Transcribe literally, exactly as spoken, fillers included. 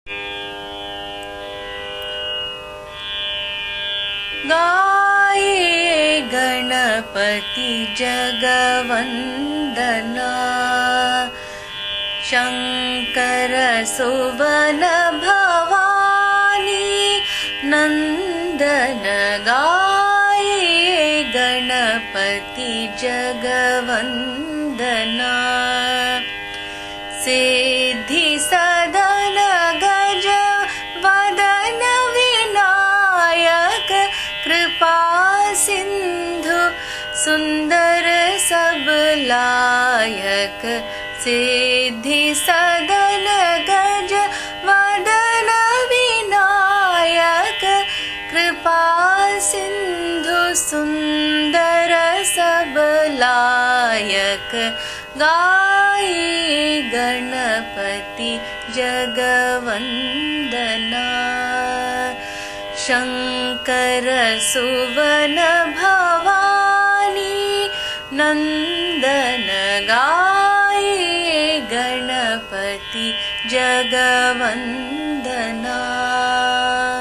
गाये गणपति जगवंदना शंकर सुवन भवानी नंदन गाये गणपति जगवंदना सिद्धि सदन गज वदन विनायक कृपा सिंधु सुंदर सबलायक सिद्धि सदन गज वदन विनायक कृपा सिंधु सुंदर सबलायक गाये गणपति जगवंदना शंकर सुवन भवानी नंदन गाये गणपति जगवंदना।